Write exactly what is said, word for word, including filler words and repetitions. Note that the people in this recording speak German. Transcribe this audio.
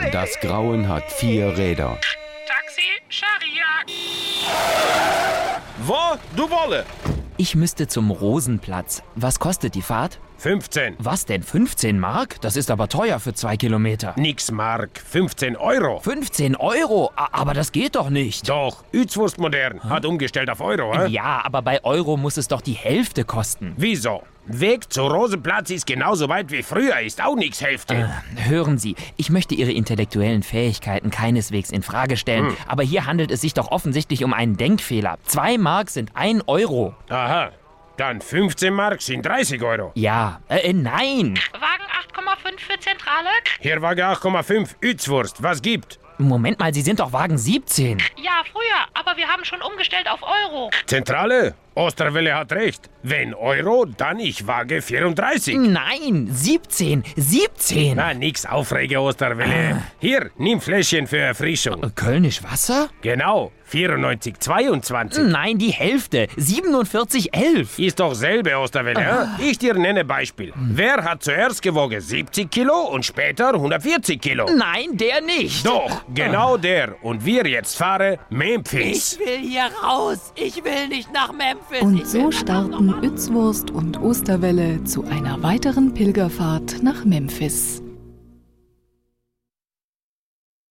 Das Grauen hat vier Räder. Taxi, Scharia. Wo? Du wolle? Ich müsste zum Rosenplatz. Was kostet die Fahrt? fünfzehn. Was denn, fünfzehn Mark? Das ist aber teuer für zwei Kilometer. Nix Mark, fünfzehn Euro. fünfzehn Euro? A- Aber das geht doch nicht. Doch, Utzwurst modern. Hat umgestellt auf Euro, hä? Ja, aber bei Euro muss es doch die Hälfte kosten. Wieso? Weg zu Rosenplatz ist genauso weit wie früher, ist auch nix Hälfte. Äh, hören Sie, ich möchte Ihre intellektuellen Fähigkeiten keineswegs in Frage stellen, Hm. aber hier handelt es sich doch offensichtlich um einen Denkfehler. Zwei Mark sind ein Euro. Aha, dann fünfzehn Mark sind dreißig Euro. Ja, äh, nein. Wagen acht Komma fünf für Zentrale. Hier Wagen acht Komma fünf, Utzwurst, was gibt? Moment mal, Sie sind doch Wagen siebzehn. Ja, früher, aber wir haben schon umgestellt auf Euro. Zentrale? Osterwelle hat recht. Wenn Euro, dann ich wage vierunddreißig. Nein, siebzehn, siebzehn. Na, nix Aufrege, Osterwelle. Hier, nimm Fläschchen für Erfrischung. Kölnisch Wasser? Genau, vierundneunzig zweiundzwanzig. Nein, die Hälfte, siebenundvierzig elf. Ist doch selbe Osterwelle, ah. Ich dir nenne Beispiel. Wer hat zuerst gewogen siebzig Kilo und später hundertvierzig Kilo? Nein, der nicht. Doch, genau der. Und wir jetzt fahren Memphis. Ich will hier raus. Ich will nicht nach Memphis. Und so starten Utzwurst und Osterwelle zu einer weiteren Pilgerfahrt nach Memphis.